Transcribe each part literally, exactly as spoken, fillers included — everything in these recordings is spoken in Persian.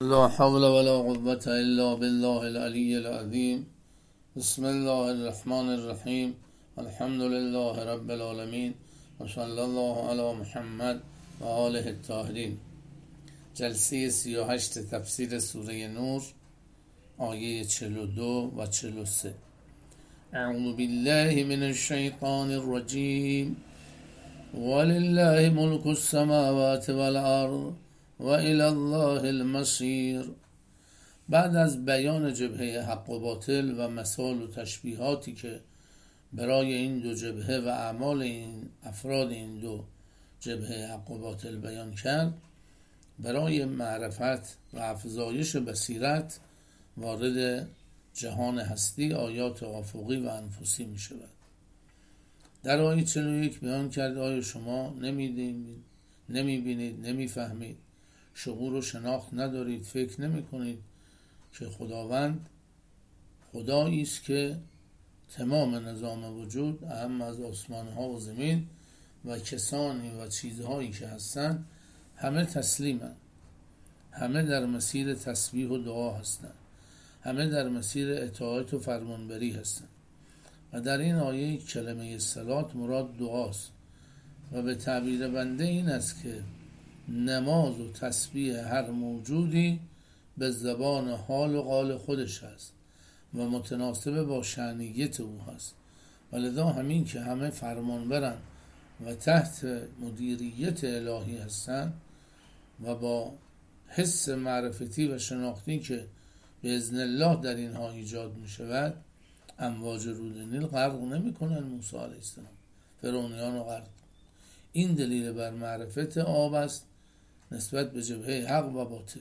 لا حول ولا قوة الا بالله العلی العظیم. بسم الله الرحمن الرحیم. الحمد لله رب العالمین و صلی الله علی محمد و آله الطاهرین. جلسه سی و هشت تفسیر سوره نور، آیه چهل و دو و چهل و سه. اعوذ بالله من الشیطان الرجیم. ولله ملک السماوات والارض و الی الله المصیر. بعد از بیان جبهه حق و باطل و مثال و تشبیهاتی که برای این دو جبهه و اعمال این افراد این دو جبهه حق و باطل بیان کرد، برای معرفت و افزایش بصیرت وارد جهان هستی آیات افقی و انفسی می شود. در آیه چهل و یک بیان کرد آیا شما نمی‌دینید، نمی‌بینید، نمی‌فهمید، شعور و شناخت ندارید، فکر نمی کنید که خداوند خدایی است که تمام نظام وجود، اهم از آسمان ها و زمین و کسانی و چیزهایی که هستند، همه تسلیمند، همه در مسیر تسبیح و دعا هستند، همه در مسیر اطاعت و فرمانبری هستند. و در این آیه کلمه صلات مراد دعاست و به تعبیر بنده این است که نماز و تسبیح هر موجودی به زبان حال و قال خودش هست و متناسب با شأنیت او هست، و لذا همین که همه فرمانبرن و تحت مدیریت الهی هستند و با حس معرفتی و شناختی که به اذن الله در اینها ایجاد می شود، امواج رود نیل غرق نمی کنن موسی علیه السلام، فرعونیان رو غرق. این دلیل بر معرفت آب است نسبت به جبهه حق و باطل.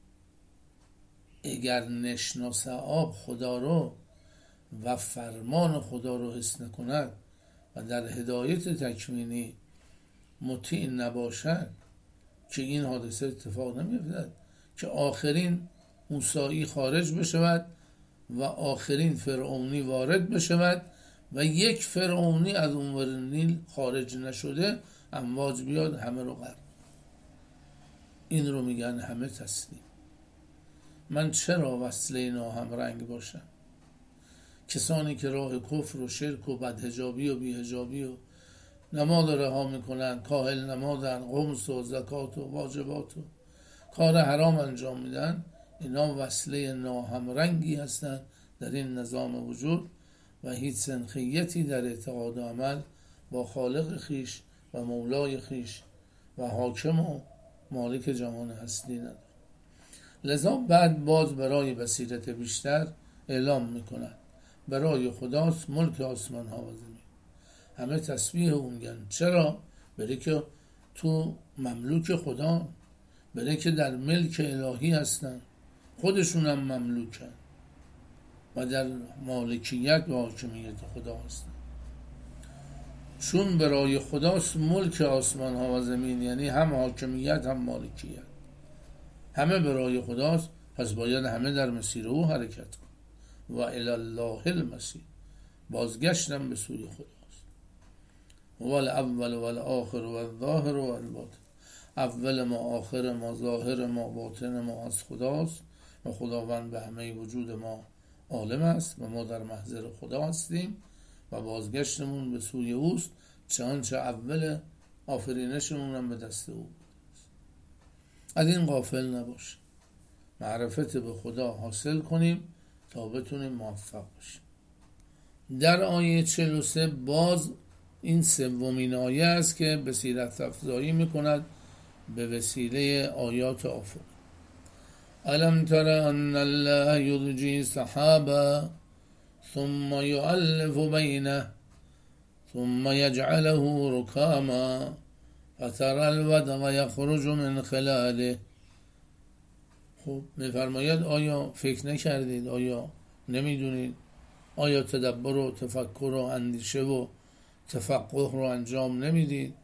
اگر نشناس آب خدا رو و فرمان خدا رو حس نکند و در هدایت تکوینی مطیع نباشد، که این حادثه اتفاق نمی‌افتد که آخرین موسی خارج بشود و آخرین فرعونی وارد بشود و یک فرعونی از اونور نیل خارج نشده امواج بیاد همه رو غرق. این رو میگن همه تسلیم. من چرا وصله ناهمرنگ باشم؟ کسانی که راه کفر و شرک و بدحجابی و بیحجابی و نماز رها میکنن، کاهل نمازن، قمص و زکات و واجبات و کار حرام انجام میدن، اینا وصله ناهمرنگی هستن در این نظام وجود و هیچ سنخیتی در اعتقاد و عمل با خالق خیش و مولای خیش و حاکم و مالک جهان هستی نداره. لذا بعد باز برای بصیرت بیشتر اعلام میکنن برای خداست ملک آسمان ها و زمین، همه تسبیح او میگن. چرا؟ برای که تو مملوک خدا، برای که در ملک الهی هستن، خودشون هم مملوکن و در مالکیت و حاکمیت خدا هستن. چون برای خداست ملک آسمان ها و زمین، یعنی هم حاکمیت هم مالکیت، همه برای خداست، پس باید همه در مسیر او حرکت کن. و الی الله المصیر، بازگشتم به سوی خداست. هو الاول و الاخر و الظاهر و الباطن، اول ما، آخر ما، ظاهر ما، باطن ما از خداست و خداوند به همه وجود ما عالم است و ما در محضر خدا هستیم و بازگشتمون به سوی اوست، چنانچه اول آفرینشمون هم به دست او بود. از این غافل نباش، معرفت به خدا حاصل کنیم تا بتونیم موفق باشیم. در آیه چهل و سه باز این سومین آیه است که بصیرت افزایی میکند به وسیله آیات افق. الم تر ان الله یزجی سحابا ثم یؤلف بینه ثم یجعله رکاما فتر الودق یخرج من خلاله. خب میفرماید آیا فکر نکردید؟ آیا نمیدونید؟ آیا تدبر و تفکر و اندیشه و تفقه رو انجام نمیدید؟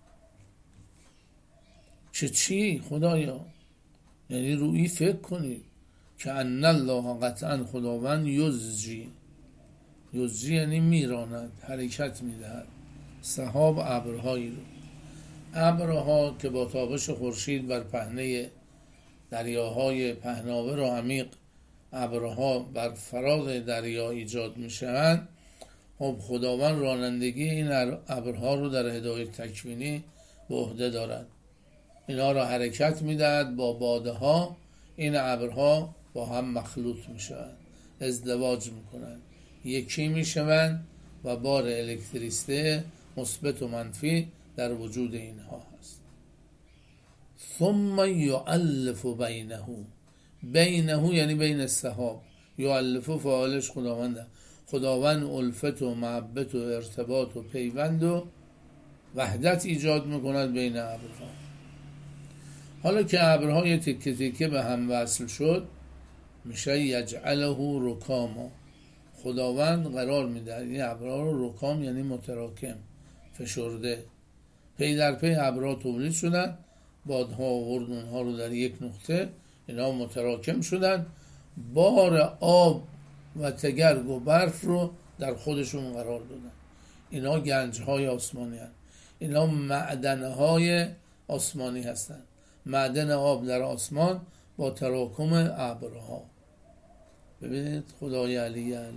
چه چی خدایا؟ یعنی روی فکر کنید که ان الله قطعا خداوند یزجی، یزجی یعنی میراند، حرکت میدهد سحاب، ابرهایی رو، ابرها که با تابش خورشید بر پهنه دریاهای پهناور و عمیق ابرها بر فراز دریا ایجاد می شوند، خب خداوند رانندگی این ابرها رو در هدایت تکوینی به عهده دارد. اینا را حرکت میدهد با باده ها. این ابرها با هم مخلوط می شوند، ازدواج می کنند، یکی می شوند و بار الکتریسته مثبت و منفی در وجود اینها هست. ثم یؤلف بینه، بینه یعنی بین السحاب، یؤلف فاعلش خداونده. خداوند الفت و محبت و ارتباط و پیوند و وحدت ایجاد میکند بین ابرها. حالا که ابرهای تکه تکه به هم وصل شد، میشه یجعله رکاما. خداوند قرار میده این ابرها رو رکام یعنی متراکم، فشرده. پی در پی ابرها تولید شدن، بادها آورد اونها رو در یک نقطه، اینا متراکم شدن، بار آب و تگرگ و برف رو در خودشون قرار دادن. اینا گنجهای آسمانی هستند، اینا معدنهای آسمانی هستند. معدن آب در آسمان با تراکم ابرها. ببینید خدای علی اعلی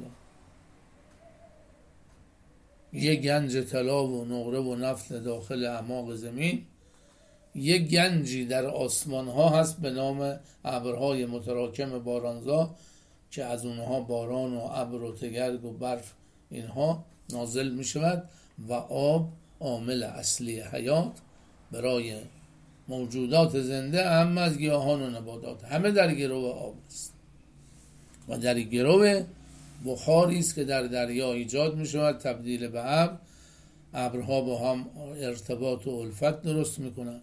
یه گنج طلا و نقره و نفت داخل اعماق زمین، یه گنجی در آسمان ها هست به نام ابرهای متراکم بارانزا که از اونها باران و ابر و تگرگ و برف اینها نازل می شود و آب عامل اصلی حیات برای موجودات زنده، هم از گیاهان و نباتات، همه در گرو آب است و در گرو بخاری است که در دریا ایجاد می شود، تبدیل به ابر. ابرها با هم ارتباط و الفت درست می کنند.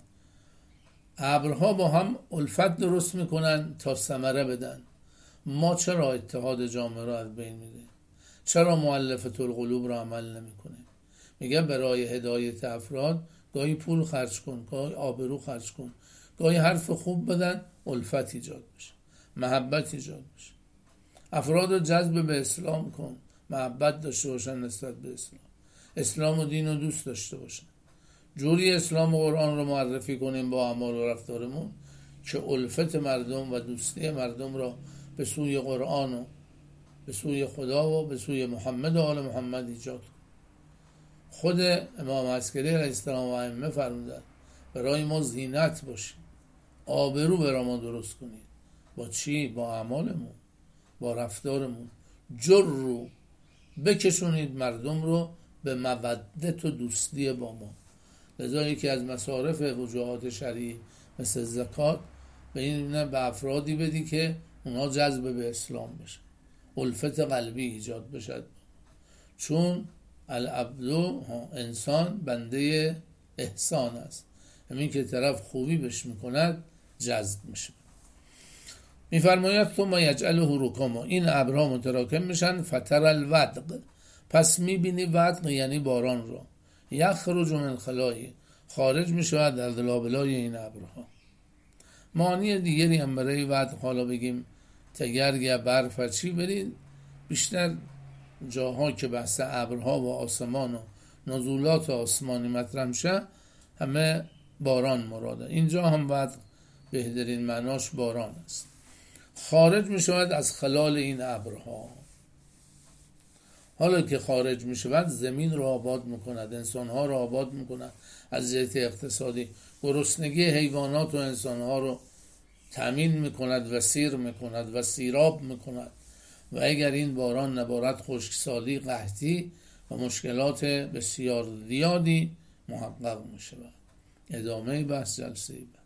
ابرها با هم الفت درست می کنند تا ثمره بدن. ما چرا اتحاد جامعه را از بین میدیم؟ چرا مؤلفه القلوب را عمل نمی کنیم؟ میگه برای هدایت افراد گاهی پول خرج کن، گاهی آبرو خرج کن، گاهی حرف خوب بدن، الفت ایجاد بشه، محبت ایجاد بشه. افراد رو جذب به اسلام کن، محبت داشته باشن نسبت به اسلام، اسلام و دین رو دوست داشته باشن. جوری اسلام و قرآن رو معرفی کنیم با اعمال و رفتارمون که الفت مردم و دوستی مردم را به سوی قرآن و به سوی خدا و به سوی محمد و آل محمد ایجاد کن. خود امام عسکری علیه السلام و ائمه فرمودند برای ما زینت باشید، آبرو برای ما درست کنید. با چی؟ با اعمالمون، با رفتارمون. جر رو بکشونید مردم رو به مودت و دوستی با ما. لذا یکی از مصارف وجوهات شرعی مثل زکات به این به افرادی بدی که اونا جذب به اسلام بشن، الفت قلبی ایجاد بشد. چون العبد انسان بنده احسان است، همین که طرف خوبی بش میکند جذب میشه. میفرماید ثم یجعله رکاما، این ابرها متراکم میشن. فتر الودق، پس میبینی ودق یعنی باران رو، یخرج من خلایه، خارج میشود در لابلای این ابرها. معنی دیگری هم برای ودق، حالا بگیم تگرگ یا برف چی، برید بیشتر جاها که بحث ابرها و آسمان و نزولات آسمانی مطرح میشه همه باران مراده. اینجا هم ودق بهترین معناش باران است. خارج میشود از خلال این ابرها. حالا که خارج میشود زمین رو آباد میکند، انسانها رو آباد میکند، از جهت اقتصادی گرسنگی حیوانات و انسانها رو تامین میکند و سیر میکند و سیراب میکند. و اگر این باران نبارد خشکسالی، قحطی و مشکلات بسیار زیادی محقق میشود. ادامه بحث جلسه بعد.